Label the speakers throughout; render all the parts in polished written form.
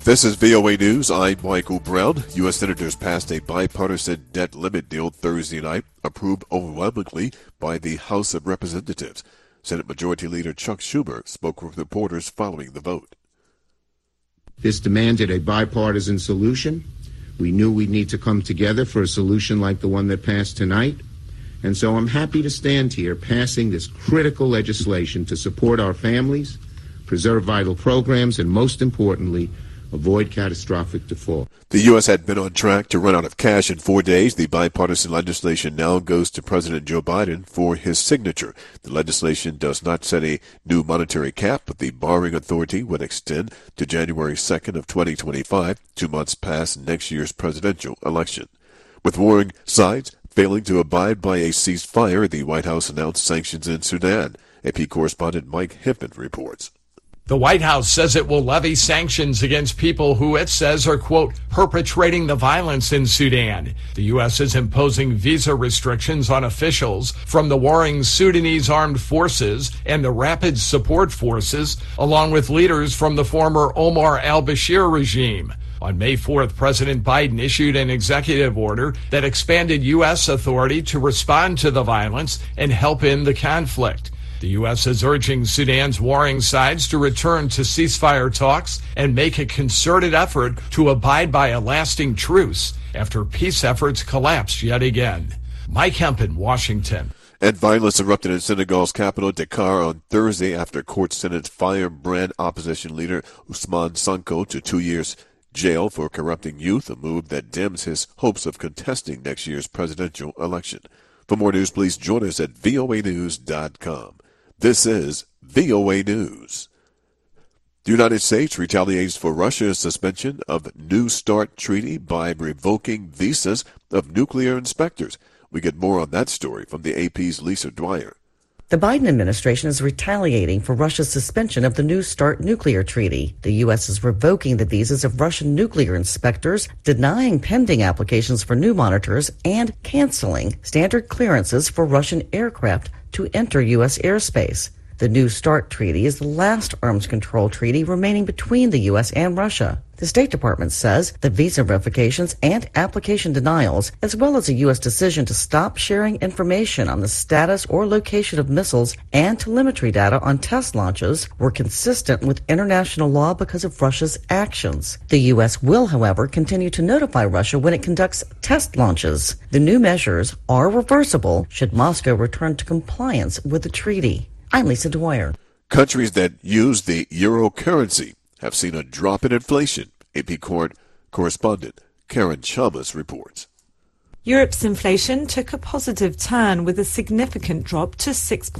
Speaker 1: This is VOA News. I'm Michael Brown. U.S. Senators passed a bipartisan debt limit deal Thursday night, approved overwhelmingly by the House of Representatives. Senate Majority Leader Chuck Schumer spoke with reporters following the vote.
Speaker 2: This demanded a bipartisan solution. We knew we'd need to come together for a solution like the one that passed tonight. And so I'm happy to stand here passing this critical legislation to support our families, preserve vital programs, and most importantly, avoid catastrophic default.
Speaker 1: The U.S. had been on track to run out of cash in 4 days. The bipartisan legislation now goes to President Joe Biden for his signature. The legislation does not set a new monetary cap, but the borrowing authority would extend to January 2nd of 2025, 2 months past next year's presidential election. With warring sides failing to abide by a ceasefire, the White House announced sanctions in Sudan. AP correspondent Mike Hippen reports.
Speaker 3: The White House says it will levy sanctions against people who it says are, quote, perpetrating the violence in Sudan. The U.S. is imposing visa restrictions on officials from the warring Sudanese Armed Forces and the Rapid Support Forces, along with leaders from the former Omar al-Bashir regime. On May 4th, President Biden issued an executive order that expanded U.S. authority to respond to the violence and help end the conflict. The U.S. is urging Sudan's warring sides to return to ceasefire talks and make a concerted effort to abide by a lasting truce after peace efforts collapsed yet again. Mike Hippen, Washington.
Speaker 1: And violence erupted in Senegal's capital, Dakar, on Thursday after court sentenced firebrand opposition leader Ousmane Sonko to 2 years jail for corrupting youth, a move that dims his hopes of contesting next year's presidential election. For more news, please join us at voanews.com. This is VOA News. The United States retaliates for Russia's suspension of the New START treaty by revoking visas of nuclear inspectors. We get more on that story from the AP's Lisa Dwyer.
Speaker 4: The Biden administration is retaliating for Russia's suspension of the New START nuclear treaty. The U.S. is revoking the visas of Russian nuclear inspectors, denying pending applications for new monitors, and canceling standard clearances for Russian aircraft to enter U.S. airspace. The New START treaty is the last arms control treaty remaining between the U.S. and Russia. The State Department says the visa revocations and application denials, as well as a U.S. decision to stop sharing information on the status or location of missiles and telemetry data on test launches, were consistent with international law because of Russia's actions. The U.S. will, however, continue to notify Russia when it conducts test launches. The new measures are reversible should Moscow return to compliance with the treaty. I'm Lisa Dwyer.
Speaker 1: Countries that use the euro currency have seen a drop in inflation. AP correspondent Karen Chalmers reports.
Speaker 5: Europe's inflation took a positive turn with a significant drop to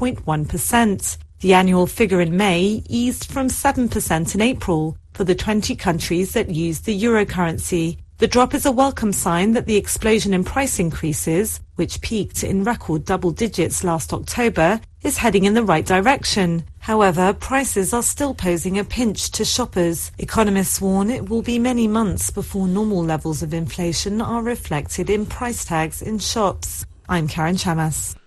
Speaker 5: 6.1%. The annual figure in May eased from 7% in April for the 20 countries that use the euro currency. The drop is a welcome sign that the explosion in price increases, which peaked in record double digits last October, is heading in the right direction. However, prices are still posing a pinch to shoppers. Economists warn it will be many months before normal levels of inflation are reflected in price tags in shops. I'm Karen Chamas.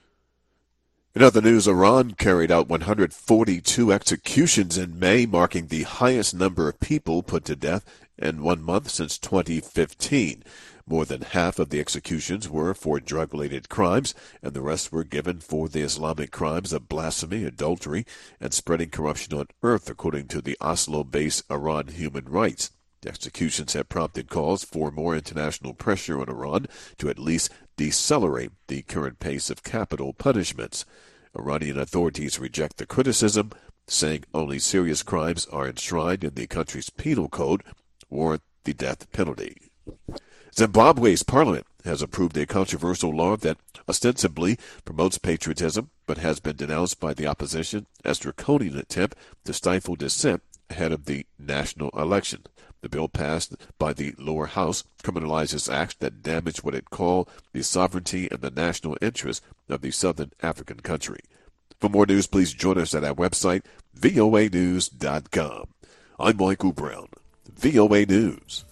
Speaker 1: In other news, Iran carried out 142 executions in May, marking the highest number of people put to death in 1 month since 2015. More than half of the executions were for drug-related crimes, and the rest were given for the Islamic crimes of blasphemy, adultery, and spreading corruption on earth, according to the Oslo-based Iran Human Rights. The executions have prompted calls for more international pressure on Iran to at least decelerate the current pace of capital punishments. Iranian authorities reject the criticism, saying only serious crimes are enshrined in the country's penal code, warrant the death penalty. Zimbabwe's parliament has approved a controversial law that ostensibly promotes patriotism, but has been denounced by the opposition as a draconian attempt to stifle dissent ahead of the national election. The bill passed by the lower house criminalizes acts that damage what it called the sovereignty and the national interest of the southern African country. For more news, please join us at our website, voanews.com. I'm Michael Brown, VOA News.